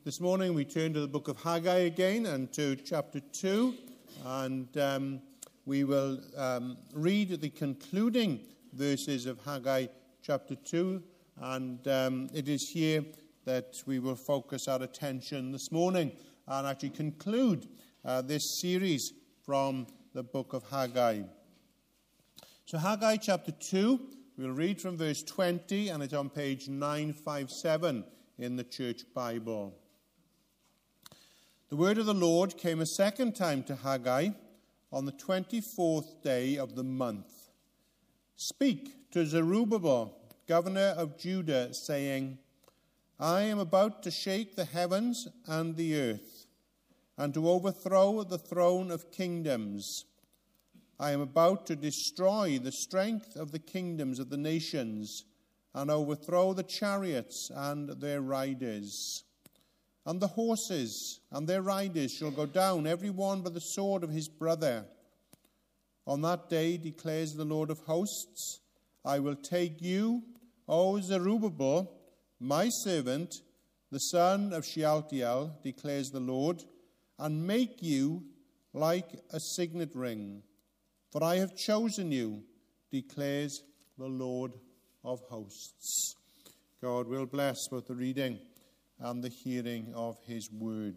This morning we turn to the book of Haggai again and to chapter 2, and we will read the concluding verses of Haggai chapter 2, and it is here that we will focus our attention this morning and actually conclude this series from the book of Haggai. So Haggai chapter 2, we'll read from verse 20, and it's on page 957 in the church Bible. The word of the Lord came a second time to Haggai on the 24th day of the month. Speak to Zerubbabel, governor of Judah, saying, I am about to shake the heavens and the earth, and to overthrow the throne of kingdoms. I am about to destroy the strength of the kingdoms of the nations, and overthrow the chariots and their riders. And the horses and their riders shall go down, every one by the sword of his brother. On that day, declares the Lord of hosts, I will take you, O Zerubbabel, my servant, the son of Shealtiel, declares the Lord, and make you like a signet ring. For I have chosen you, declares the Lord of hosts. God will bless both the reading and the hearing of his word.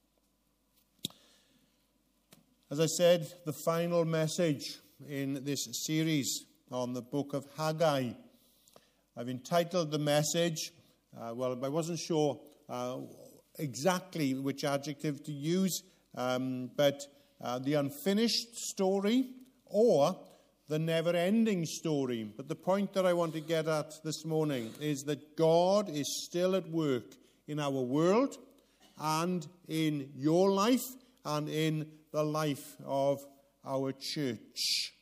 As I said, the final message in this series on the book of Haggai. I've entitled the message, I wasn't sure exactly which adjective to use, but the unfinished story or the never-ending story. But the point that I want to get at this morning is that God is still at work in our world and in your life and in the life of our church.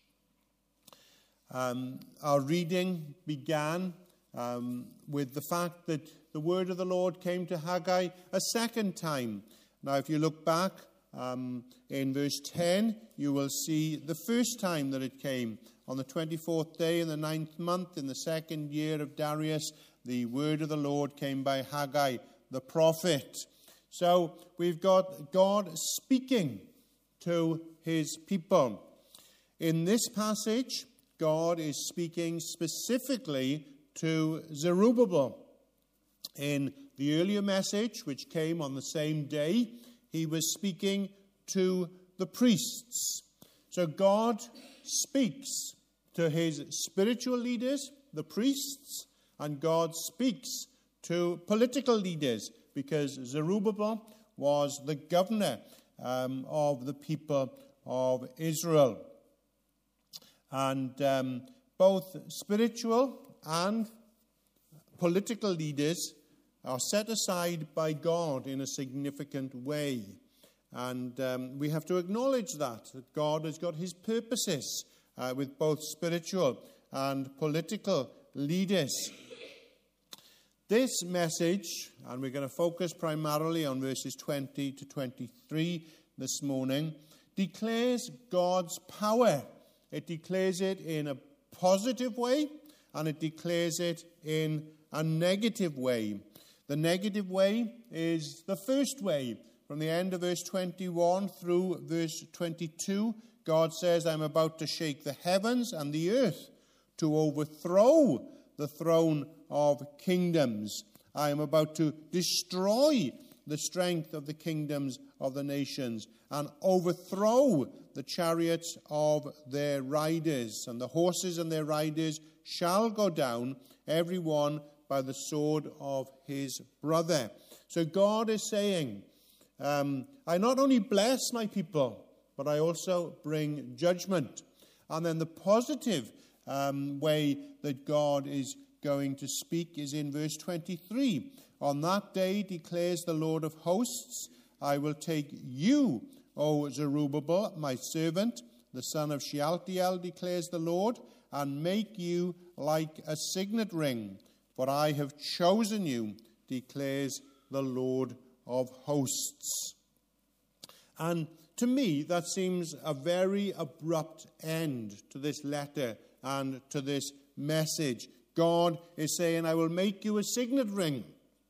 Our reading began with the fact that the word of the Lord came to Haggai a second time. Now, if you look back in verse 10, you will see the first time that it came. On the 24th day in the 9th month, in the second year of Darius, the word of the Lord came by Haggai, the prophet. So we've got God speaking to his people. In this passage, God is speaking specifically to Zerubbabel. In the earlier message, which came on the same day, he was speaking to the priests. So God speaks to his spiritual leaders, the priests, and God speaks to political leaders, because Zerubbabel was the governor of the people of Israel. And both spiritual and political leaders are set aside by God in a significant way. And we have to acknowledge that God has got his purposes with both spiritual and political leaders. This message, and we're going to focus primarily on verses 20 to 23 this morning, declares God's power. It declares it in a positive way, and it declares it in a negative way. The negative way is the first way. From the end of verse 21 through verse 22, God says, I'm about to shake the heavens and the earth to overthrow the throne of kingdoms. I am about to destroy the strength of the kingdoms of the nations and overthrow the chariots of their riders. And the horses and their riders shall go down, every one by the sword of his brother. So God is saying, I not only bless my people, but I also bring judgment. And then the positive way that God is going to speak is in verse 23. On that day, declares the Lord of hosts, I will take you, O Zerubbabel, my servant, the son of Shealtiel, declares the Lord, and make you like a signet ring. For I have chosen you, declares the Lord of hosts. And to me, that seems a very abrupt end to this letter and to this message. God is saying, I will make you a signet ring.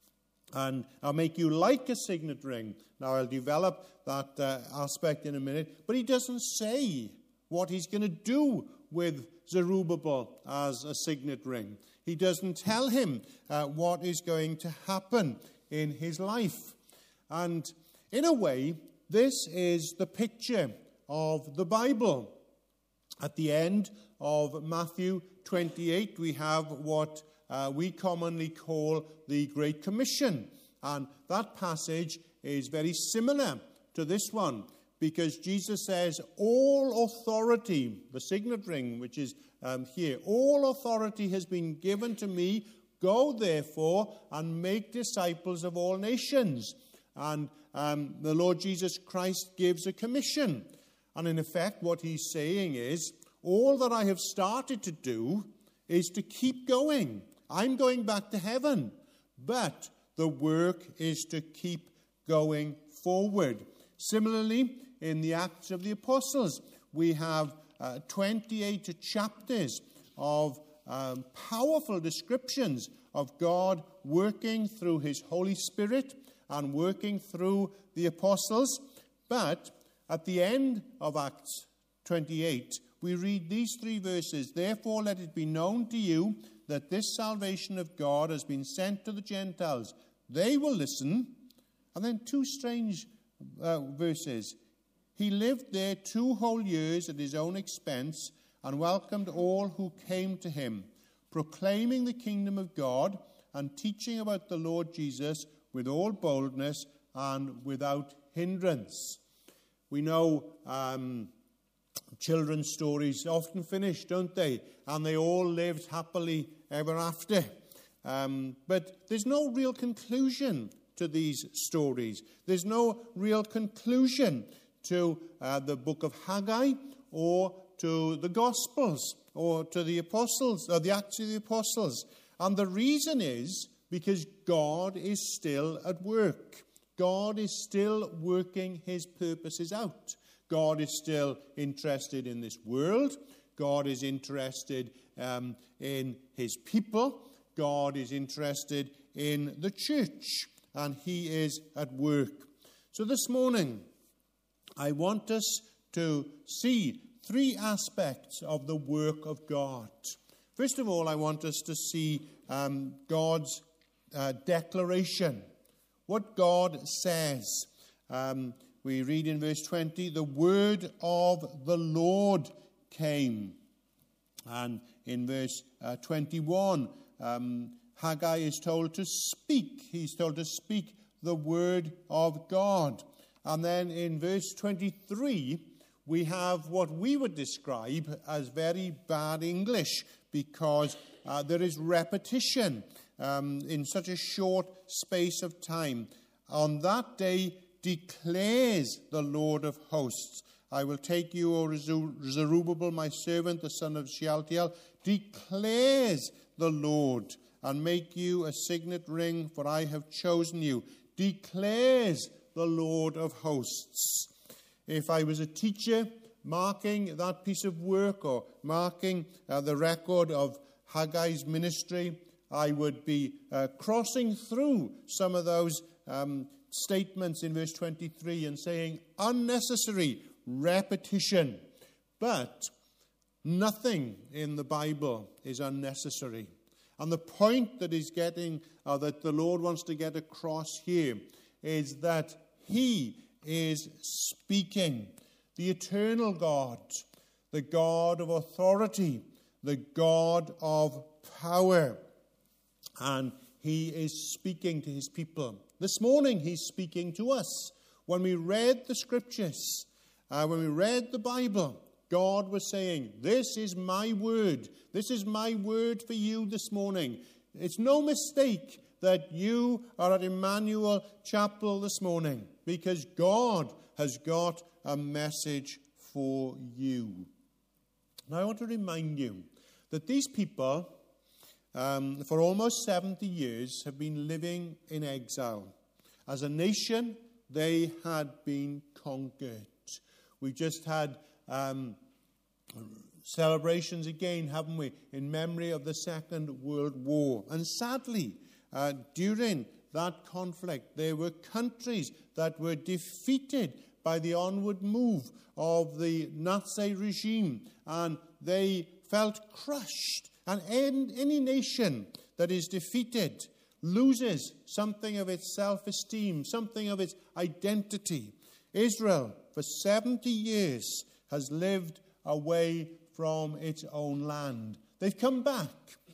And I'll make you like a signet ring. Now, I'll develop that aspect in a minute. But he doesn't say what he's going to do with Zerubbabel as a signet ring. He doesn't tell him what is going to happen in his life. And in a way, this is the picture of the Bible. At the end of Matthew 28, we have what we commonly call the Great Commission. And that passage is very similar to this one, because Jesus says, all authority, the signet ring, which is here, all authority has been given to me. Go, therefore, and make disciples of all nations. And the Lord Jesus Christ gives a commission. And in effect, what he's saying is, all that I have started to do is to keep going. I'm going back to heaven. But the work is to keep going forward. Similarly, in the Acts of the Apostles, we have 28 chapters of powerful descriptions of God working through his Holy Spirit and working through the apostles. But at the end of Acts 28, we read these 3 verses. Therefore, let it be known to you that this salvation of God has been sent to the Gentiles. They will listen. And then 2 strange verses. He lived there 2 whole years at his own expense and welcomed all who came to him, proclaiming the kingdom of God and teaching about the Lord Jesus with all boldness and without hindrance. We know children's stories often finish, don't they? And they all lived happily ever after. But there's no real conclusion to these stories. There's no real conclusion to the book of Haggai or to the Gospels or to the Apostles, or the Acts of the Apostles. And the reason is because God is still at work. God is still working his purposes out. God is still interested in this world. God is interested in his people. God is interested in the church. And he is at work. So this morning, I want us to see 3 aspects of the work of God. First of all, I want us to see God's declaration. What God says. We read in verse 20, the word of the Lord came. And in verse 21, Haggai is told to speak. He's told to speak the word of God. And then in verse 23, we have what we would describe as very bad English, because there is repetition in such a short space of time. On that day declares the Lord of hosts, I will take you, O Zerubbabel, my servant, the son of Shealtiel, declares the Lord, and make you a signet ring, for I have chosen you, declares the Lord of hosts. If I was a teacher marking that piece of work, or marking the record of Haggai's ministry, I would be crossing through some of those statements in verse 23 and saying unnecessary repetition. But nothing in the Bible is unnecessary. And the point that is getting, that the Lord wants to get across here, is that he is speaking. The eternal God, the God of authority, the God of power. And he is speaking to his people. This morning he's speaking to us. When we read the scriptures, when we read the Bible, God was saying, this is my word. This is my word for you this morning. It's no mistake that you are at Emmanuel Chapel this morning, because God has got a message for you. Now I want to remind you that these people, for almost 70 years, have been living in exile. As a nation, they had been conquered. We just had celebrations again, haven't we, in memory of the Second World War. And sadly, during that conflict. There were countries that were defeated by the onward move of the Nazi regime, and they felt crushed. And any nation that is defeated loses something of its self-esteem, something of its identity. Israel, for 70 years, has lived away from its own land. They've come back.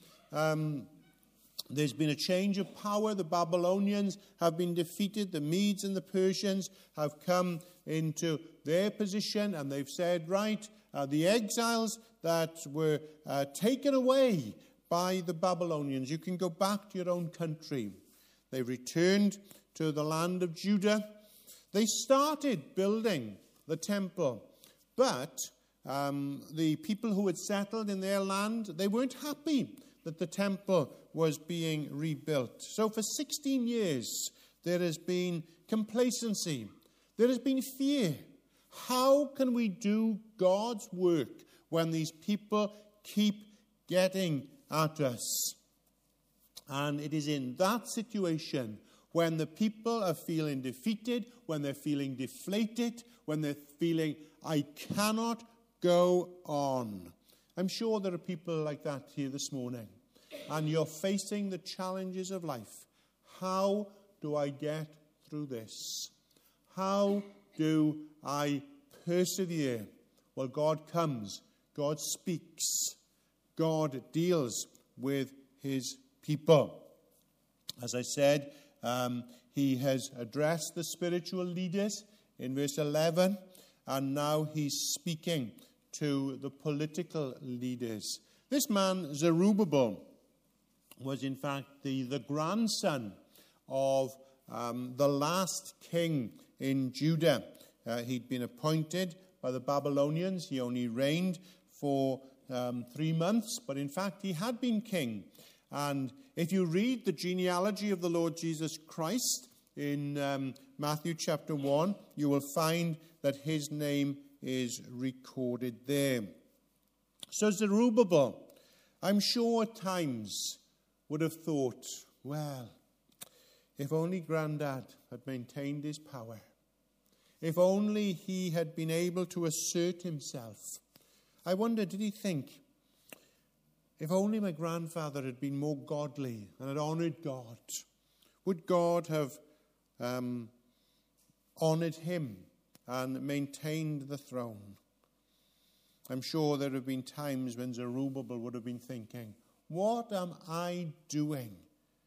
There's been a change of power. The Babylonians have been defeated. The Medes and the Persians have come into their position, and they've said, right, the exiles that were taken away by the Babylonians, you can go back to your own country. They returned to the land of Judah. They started building the temple, but the people who had settled in their land, they weren't happy that the temple was being rebuilt. So for 16 years, there has been complacency. There has been fear. How can we do God's work when these people keep getting at us? And it is in that situation, when the people are feeling defeated, when they're feeling deflated, when they're feeling, I cannot go on. I'm sure there are people like that here this morning. And you're facing the challenges of life. How do I get through this? How do I persevere? Well, God comes. God speaks. God deals with his people. As I said, he has addressed the spiritual leaders in verse 11, and now he's speaking to the political leaders. This man, Zerubbabel, was in fact the grandson of the last king in Judah. He'd been appointed by the Babylonians. He only reigned for 3 months, but in fact he had been king. And if you read the genealogy of the Lord Jesus Christ in Matthew chapter 1, you will find that his name is recorded there. So Zerubbabel, I'm sure at times would have thought, well, if only Grandad had maintained his power. If only he had been able to assert himself. I wonder, did he think, if only my grandfather had been more godly and had honoured God, would God have honoured him and maintained the throne? I'm sure there have been times when Zerubbabel would have been thinking, what am I doing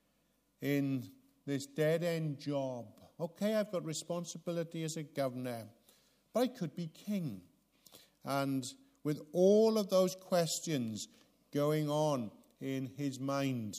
in this dead-end job? Okay, I've got responsibility as a governor, but I could be king. And with all of those questions going on in his mind,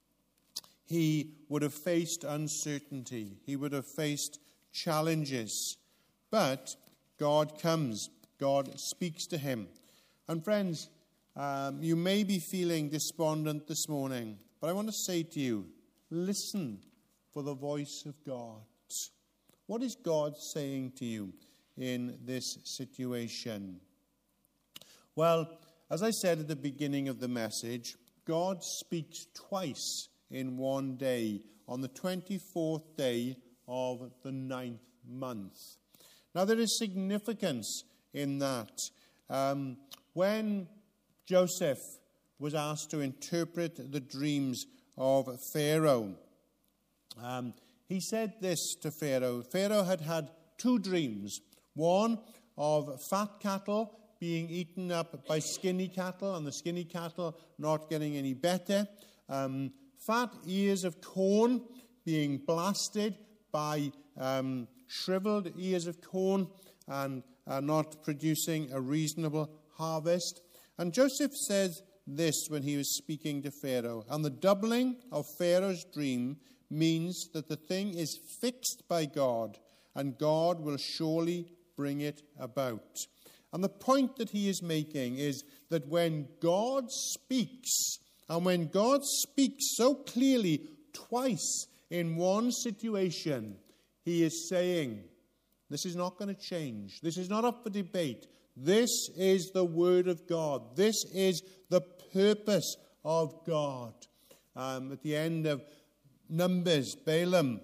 he would have faced uncertainty. He would have faced challenges. But God comes. God speaks to him. And friends, you may be feeling despondent this morning, but I want to say to you, listen for the voice of God. What is God saying to you in this situation? Well, as I said at the beginning of the message, God speaks twice in one day, on the 24th day of the 9th month. Now, there is significance in that. When Joseph was asked to interpret the dreams of Pharaoh, he said this to Pharaoh. Pharaoh had had 2 dreams. One of fat cattle being eaten up by skinny cattle, and the skinny cattle not getting any better. Fat ears of corn being blasted by shriveled ears of corn and not producing a reasonable harvest. And Joseph says this when he was speaking to Pharaoh. And the doubling of Pharaoh's dream means that the thing is fixed by God, and God will surely bring it about. And the point that he is making is that when God speaks, and when God speaks so clearly twice in one situation, he is saying, this is not going to change. This is not up for debate. This is the word of God. This is the purpose of God. At the end of Numbers, Balaam.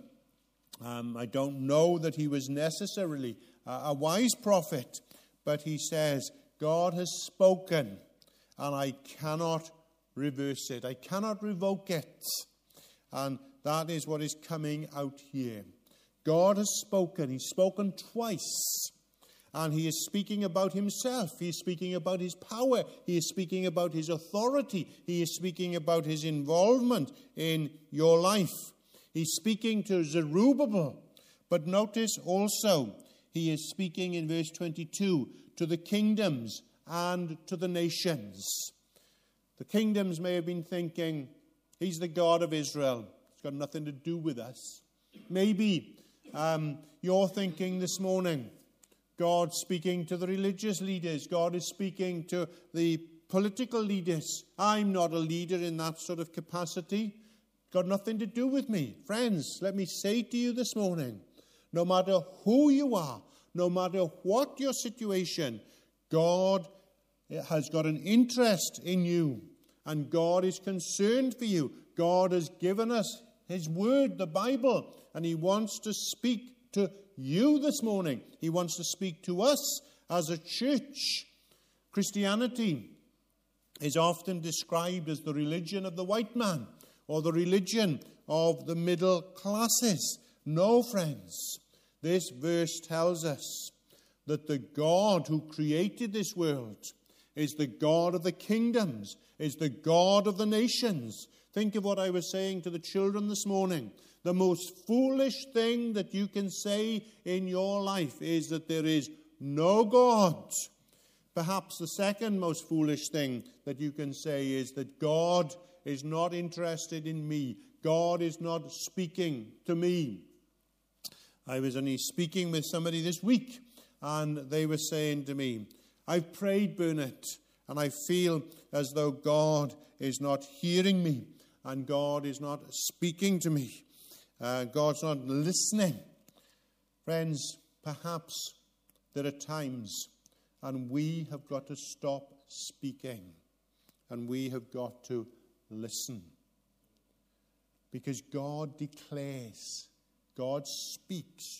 I don't know that he was necessarily a wise prophet, but he says, God has spoken, and I cannot reverse it. I cannot revoke it. And that is what is coming out here. God has spoken. He's spoken twice. And he is speaking about himself. He is speaking about his power. He is speaking about his authority. He is speaking about his involvement in your life. He's speaking to Zerubbabel. But notice also, he is speaking in verse 22 to the kingdoms and to the nations. The kingdoms may have been thinking, he's the God of Israel. It's got nothing to do with us. Maybe you're thinking this morning, God speaking to the religious leaders. God is speaking to the political leaders. I'm not a leader in that sort of capacity. Got nothing to do with me. Friends, let me say to you this morning, no matter who you are, no matter what your situation, God has got an interest in you, and God is concerned for you. God has given us his word, the Bible, and he wants to speak to you this morning. He wants to speak to us as a church. Christianity is often described as the religion of the white man or the religion of the middle classes. No, friends, this verse tells us that the God who created this world is the God of the kingdoms, is the God of the nations. Think of what I was saying to the children this morning. The most foolish thing that you can say in your life is that there is no God. Perhaps the second most foolish thing that you can say is that God is not interested in me. God is not speaking to me. I was only speaking with somebody this week, and they were saying to me, I've prayed, Bernard, and I feel as though God is not hearing me, and God is not speaking to me. God's not listening. Friends, perhaps there are times, and we have got to stop speaking, and we have got to listen. Because God declares, God speaks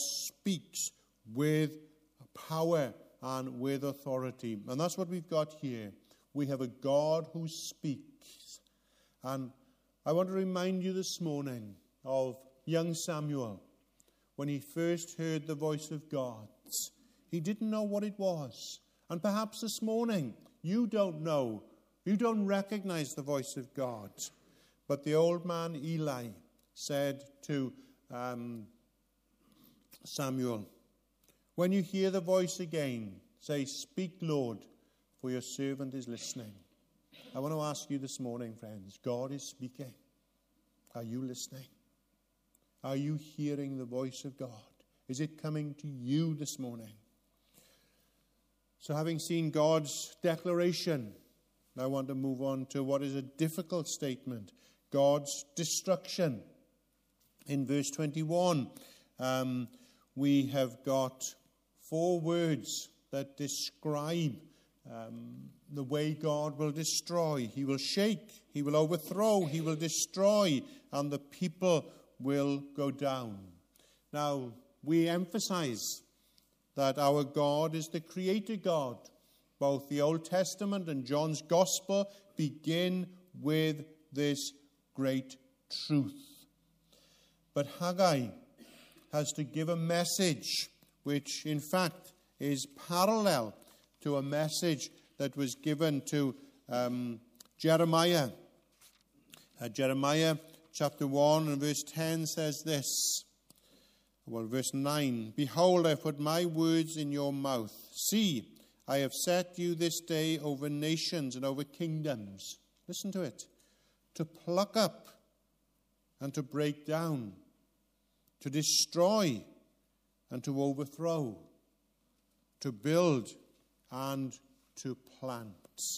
with power and with authority. And that's what we've got here. We have a God who speaks. And I want to remind you this morning of young Samuel. When he first heard the voice of God, he didn't know what it was. And perhaps this morning, you don't know. You don't recognize the voice of God. But the old man Eli said to Samuel, when you hear the voice again, say, speak, Lord, for your servant is listening. I want to ask you this morning, friends, God is speaking. Are you listening? Are you hearing the voice of God? Is it coming to you this morning? So having seen God's declaration, I want to move on to what is a difficult statement, God's destruction. In verse 21, we have got 4 words that describe the way God will destroy. He will shake, he will overthrow, he will destroy, and the people will go down. Now, we emphasize that our God is the creator God. Both the Old Testament and John's Gospel begin with this great truth. But Haggai has to give a message which, in fact, is parallel to a message that was given to Jeremiah. Jeremiah chapter 1 and verse 10 says this. Well, verse 9. Behold, I put my words in your mouth. See, I have set you this day over nations and over kingdoms. Listen to it. To pluck up and to break down, to destroy and to overthrow, to build and to plant.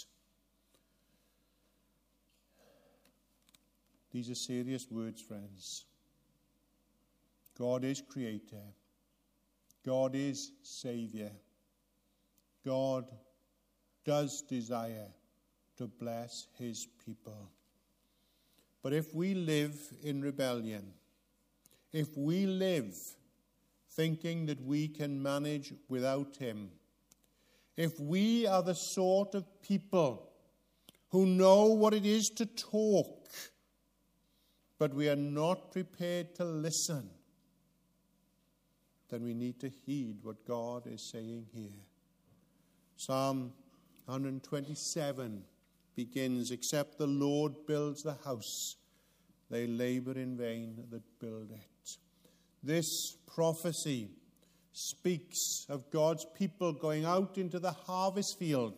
These are serious words, friends. God is creator. God is savior. God does desire to bless his people. But if we live in rebellion, if we live thinking that we can manage without him, if we are the sort of people who know what it is to talk, but we are not prepared to listen, then we need to heed what God is saying here. Psalm 127 begins, "Except the Lord builds the house, they labor in vain that build it." This prophecy speaks of God's people going out into the harvest field.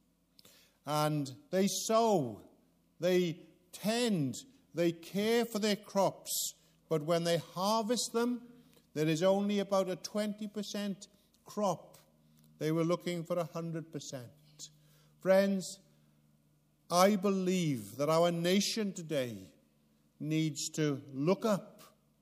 And they sow, they tend, they care for their crops. But when they harvest them, there is only about a 20% crop. They were looking for 100%. Friends, I believe that our nation today needs to look up.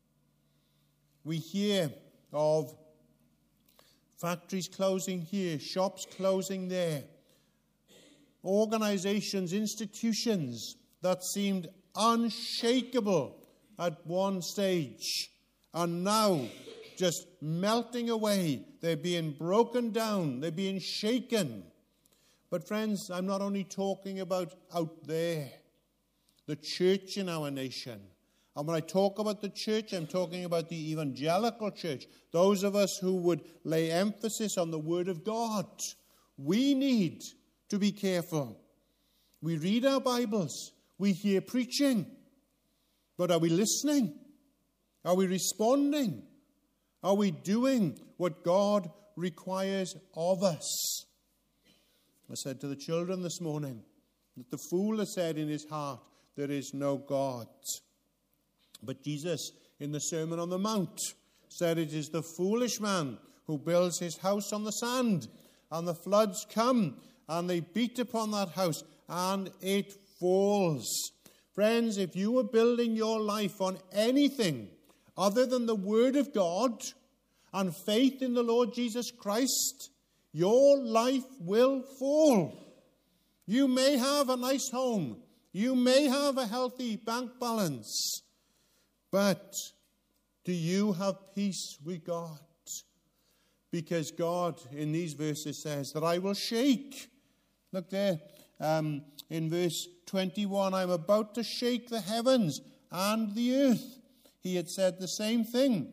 We hear of factories closing here, shops closing there, organizations, institutions that seemed unshakable at one stage are now just melting away. They're being broken down. They're being shaken. But friends, I'm not only talking about out there, the church in our nation. And when I talk about the church, I'm talking about the evangelical church. Those of us who would lay emphasis on the Word of God. We need to be careful. We read our Bibles. We hear preaching. But are we listening? Are we responding? Are we doing what God requires of us? I said to the children this morning that the fool has said in his heart, there is no God. But Jesus, in the Sermon on the Mount, said it is the foolish man who builds his house on the sand, and the floods come, and they beat upon that house, and it falls. Friends, if you are building your life on anything other than the Word of God and faith in the Lord Jesus Christ, your life will fall. You may have a nice home. You may have a healthy bank balance. But do you have peace with God? Because God, in these verses, says that I will shake. Look there, in verse 21, I'm about to shake the heavens and the earth. He had said the same thing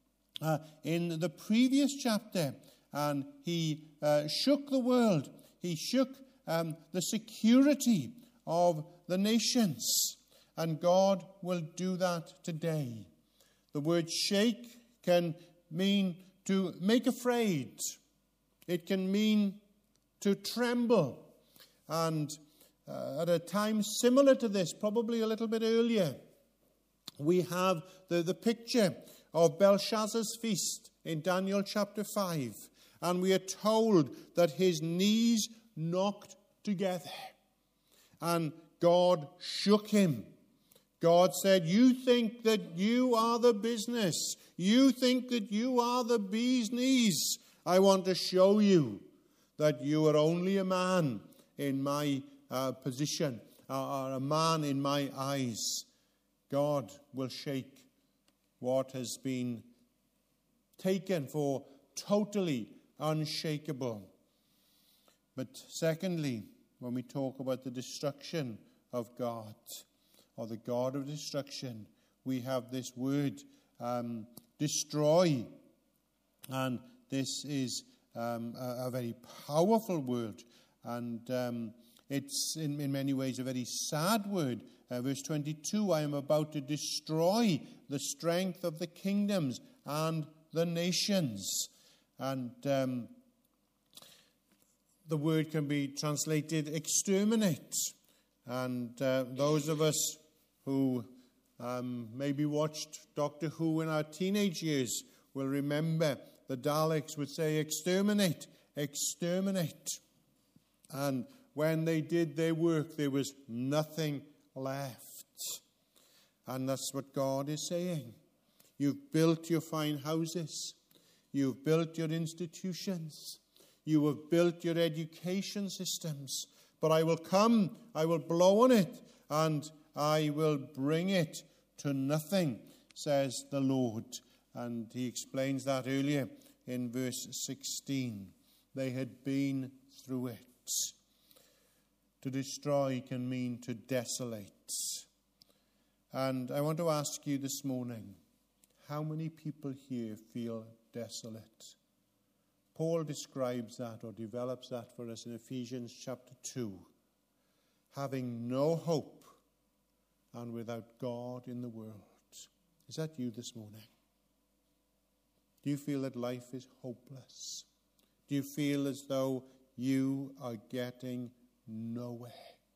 in the previous chapter. And he shook the world. He shook the security of the nations. And God will do that today. The word shake can mean to make afraid. It can mean to tremble. And at a time similar to this, probably a little bit earlier, we have the picture of Belshazzar's feast in Daniel chapter 5. And we are told that his knees knocked together. And God shook him. God said, you think that you are the business. You think that you are the bee's knees. I want to show you that you are only a man in my position, or a man in my eyes. God will shake what has been taken for totally unshakable. But secondly, when we talk about the destruction of God, or the God of destruction, we have this word, destroy. And this is a very powerful word. And it's in many ways a very sad word. Verse 22, I am about to destroy the strength of the kingdoms and the nations. And the word can be translated exterminate. And those of us who maybe watched Doctor Who in our teenage years will remember the Daleks would say, exterminate, exterminate. And when they did their work, there was nothing left. And that's what God is saying. You've built your fine houses. You've built your institutions. You have built your education systems. But I will come, I will blow on it, and I will bring it to nothing, says the Lord. And he explains that earlier in verse 16. They had been through it. To destroy can mean to desolate. And I want to ask you this morning, how many people here feel desolate? Paul describes that or develops that for us in Ephesians chapter 2. Having no hope and without God in the world. Is that you this morning? Do you feel that life is hopeless? Do you feel as though you are getting nowhere?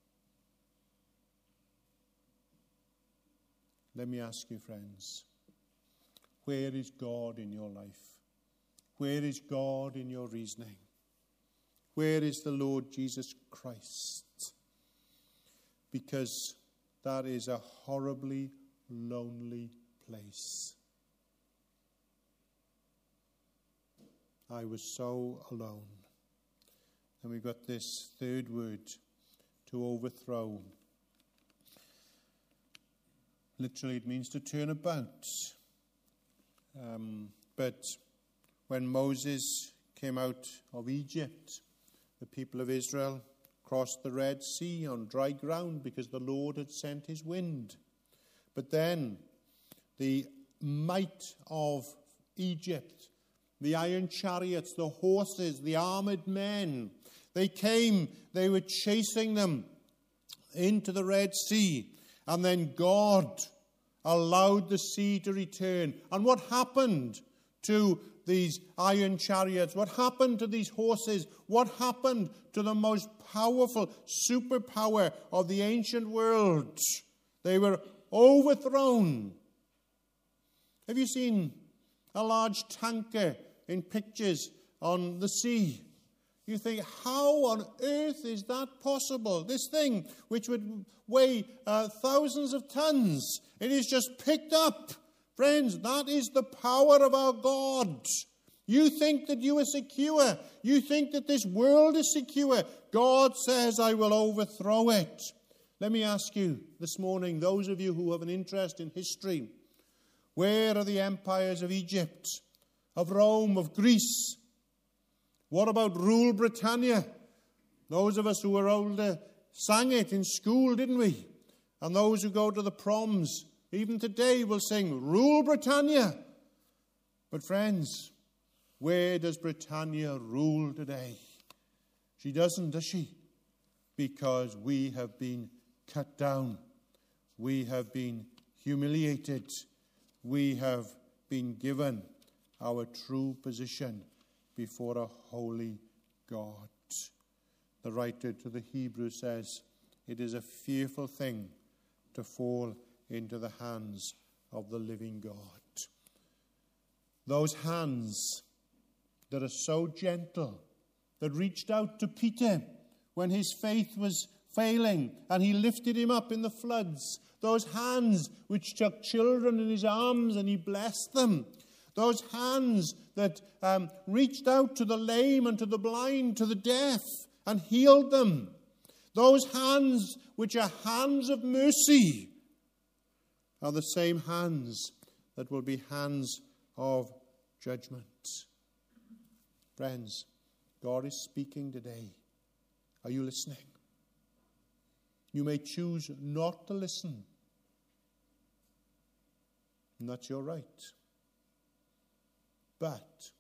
Let me ask you, friends, where is God in your life? Where is God in your reasoning? Where is the Lord Jesus Christ? Because that is a horribly lonely place. I was so alone. And we've got this third word, to overthrow. Literally, it means to turn about. But when Moses came out of Egypt, the people of Israel crossed the Red Sea on dry ground because the Lord had sent his wind. But then the might of Egypt, the iron chariots, the horses, the armored men, they came, they were chasing them into the Red Sea. And then God allowed the sea to return. And what happened to these iron chariots? What happened to these horses? What happened to the most powerful superpower of the ancient world? They were overthrown. Have you seen a large tanker in pictures on the sea? You think, how on earth is that possible? This thing, which would weigh thousands of tons, it is just picked up. Friends, that is the power of our God. You think that you are secure. You think that this world is secure. God says, I will overthrow it. Let me ask you this morning, those of you who have an interest in history, where are the empires of Egypt, of Rome, of Greece? What about Rule Britannia? Those of us who are older sang it in school, didn't we? And those who go to the proms, even today, will sing, Rule Britannia. But friends, where does Britannia rule today? She doesn't, does she? Because we have been cut down. We have been humiliated. We have been given our true position before a holy God. The writer to the Hebrews says, it is a fearful thing to fall into the hands of the living God. Those hands that are so gentle, that reached out to Peter when his faith was failing and he lifted him up in the floods. Those hands which took children in his arms and he blessed them. Those hands that reached out to the lame and to the blind, to the deaf, and healed them. Those hands which are hands of mercy are the same hands that will be hands of judgment. Friends, God is speaking today. Are you listening? You may choose not to listen. And that's your right. But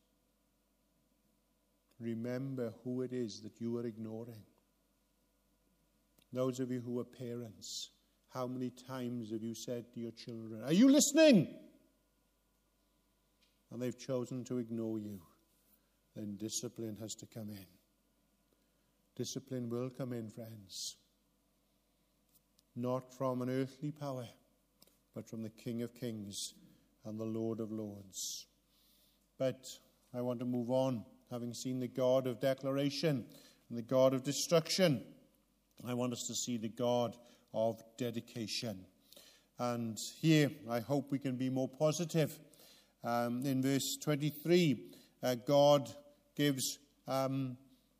remember who it is that you are ignoring. Those of you who are parents, how many times have you said to your children, are you listening? And they've chosen to ignore you. Then discipline has to come in. Discipline will come in, friends. Not from an earthly power, but from the King of Kings and the Lord of Lords. But I want to move on. Having seen the God of declaration and the God of destruction, I want us to see the God of dedication. And here, I hope we can be more positive. In verse 23, God gives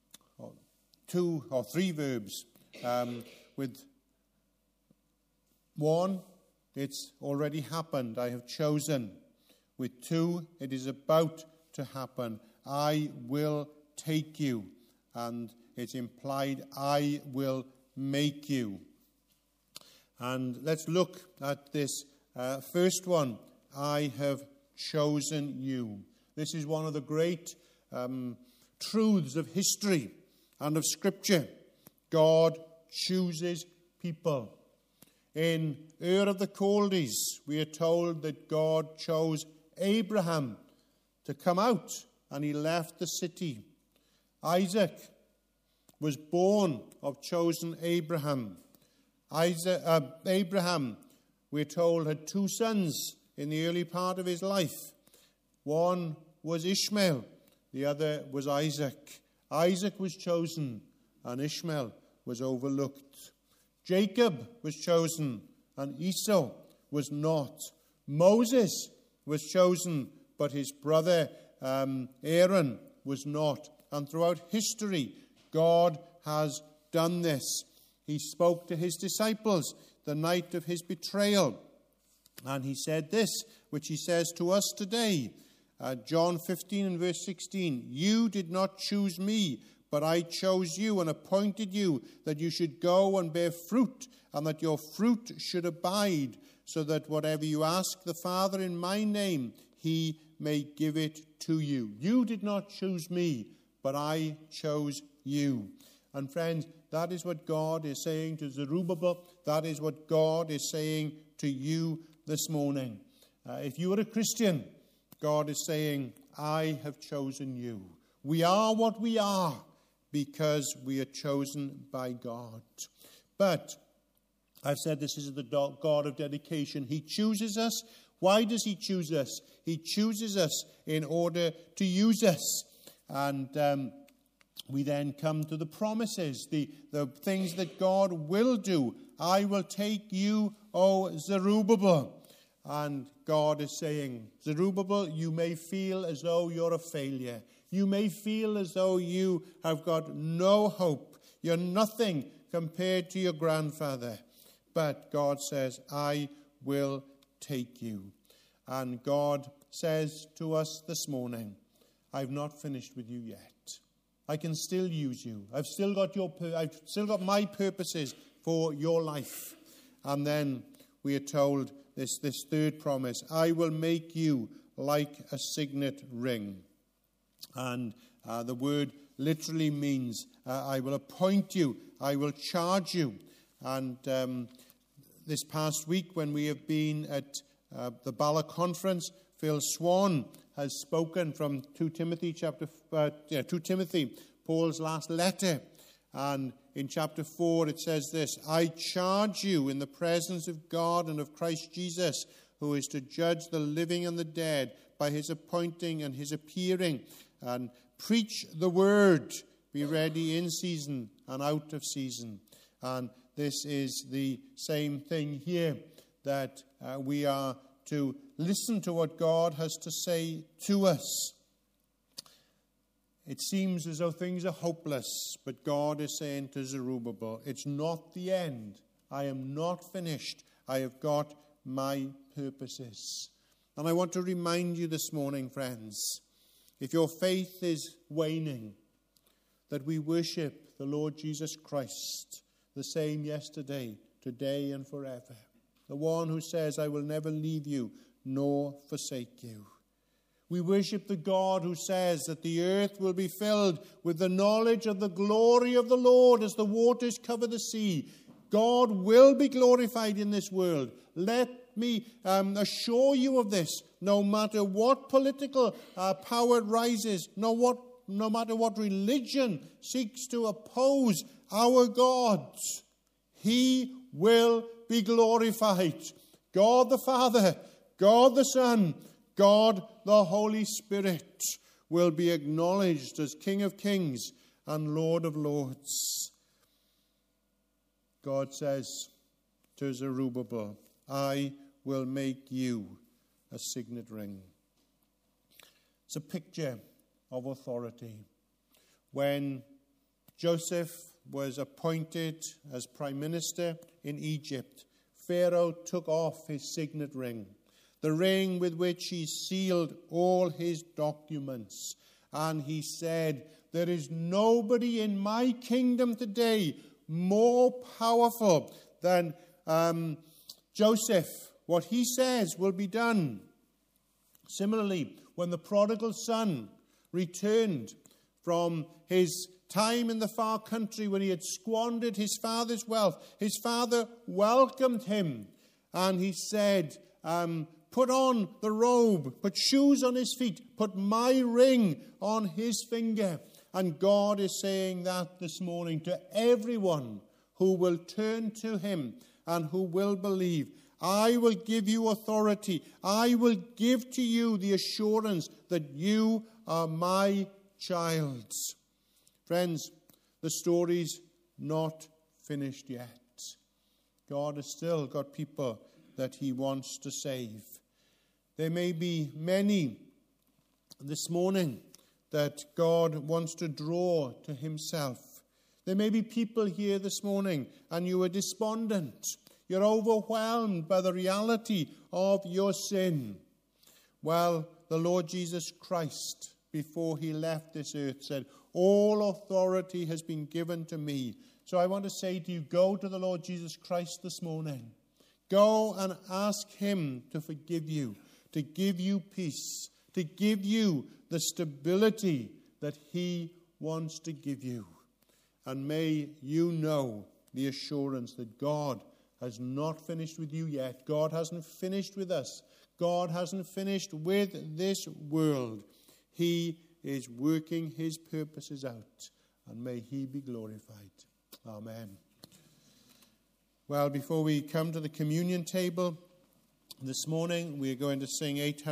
2 or 3 verbs with 1, it's already happened. I have chosen. With 2, it is about to happen. I will take you. And it's implied, I will make you. And let's look at this first one. I have chosen you. This is one of the great truths of history and of Scripture. God chooses people. In Ur of the Chaldees, we are told that God chose Abraham to come out, and he left the city. Isaac was born of chosen Abraham. Abraham, we're told, had 2 sons in the early part of his life. One was Ishmael, the other was Isaac. Isaac was chosen, and Ishmael was overlooked. Jacob was chosen, and Esau was not. Moses was chosen, but his brother Aaron was not. And throughout history, God has done this. He spoke to his disciples the night of his betrayal. And he said this, which he says to us today. John 15 and verse 16. You did not choose me, but I chose you and appointed you that you should go and bear fruit, and that your fruit should abide, so that whatever you ask the Father in my name, he may give it to you. You did not choose me, but I chose you. And friends, that is what God is saying to Zerubbabel. That is what God is saying to you this morning. If you are a Christian, God is saying, I have chosen you. We are what we are because we are chosen by God. But I've said this is the God of dedication. He chooses us. Why does he choose us? He chooses us in order to use us. And we then come to the promises, the things that God will do. I will take you, O Zerubbabel. And God is saying, Zerubbabel, you may feel as though you're a failure. You may feel as though you have got no hope. You're nothing compared to your grandfather. But God says, I will take you. And God says to us this morning, I've not finished with you yet. I can still use you. I've still got my purposes for your life. And then we are told this third promise, I will make you like a signet ring. And the word literally means I will appoint you, I will charge you. And this past week when we have been at the Bala conference, Phil Swan has spoken from 2 Timothy, Paul's last letter. And in chapter 4 it says this, I charge you in the presence of God and of Christ Jesus, who is to judge the living and the dead by his appointing and his appearing. And preach the word, be ready in season and out of season. And this is the same thing here, that we are to listen to what God has to say to us. It seems as though things are hopeless, but God is saying to Zerubbabel, it's not the end. I am not finished. I have got my purposes. And I want to remind you this morning, friends, if your faith is waning, that we worship the Lord Jesus Christ, the same yesterday, today, and forever. The one who says, I will never leave you nor forsake you. We worship the God who says that the earth will be filled with the knowledge of the glory of the Lord as the waters cover the sea. God will be glorified in this world. Let me assure you of this. No matter what political power rises, no matter what religion seeks to oppose our God, he will be glorified. God the Father, God the Son, God the Holy Spirit will be acknowledged as King of Kings and Lord of Lords. God says to Zerubbabel, I will make you a signet ring. It's a picture of authority. When Joseph was appointed as prime minister in Egypt, Pharaoh took off his signet ring, the ring with which he sealed all his documents. And he said, there is nobody in my kingdom today more powerful than Joseph. What he says will be done. Similarly, when the prodigal son returned from his time in the far country when he had squandered his father's wealth, his father welcomed him and he said, put on the robe, put shoes on his feet, put my ring on his finger. And God is saying that this morning to everyone who will turn to him and who will believe. I will give you authority. I will give to you the assurance that you are my child. Friends, the story's not finished yet. God has still got people that he wants to save. There may be many this morning that God wants to draw to himself. There may be people here this morning and you are despondent. You're overwhelmed by the reality of your sin. Well, the Lord Jesus Christ, before he left this earth, said, all authority has been given to me. So I want to say to you, go to the Lord Jesus Christ this morning. Go and ask him to forgive you, to give you peace, to give you the stability that he wants to give you. And may you know the assurance that God has not finished with you yet. God hasn't finished with us. God hasn't finished with this world. He is working his purposes out, and may he be glorified. Amen. Well, before we come to the communion table this morning, we are going to sing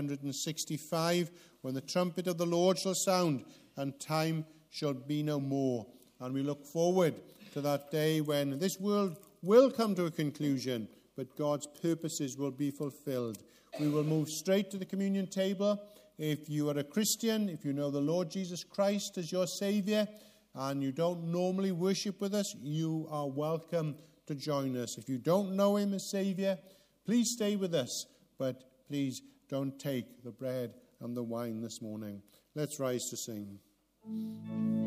865, when the trumpet of the Lord shall sound, and time shall be no more. And we look forward to that day when this world will come to a conclusion, but God's purposes will be fulfilled. We will move straight to the communion table. If you are a Christian, if you know the Lord Jesus Christ as your Savior, and you don't normally worship with us, you are welcome to join us. If you don't know him as Savior, please stay with us, but please don't take the bread and the wine this morning. Let's rise to sing.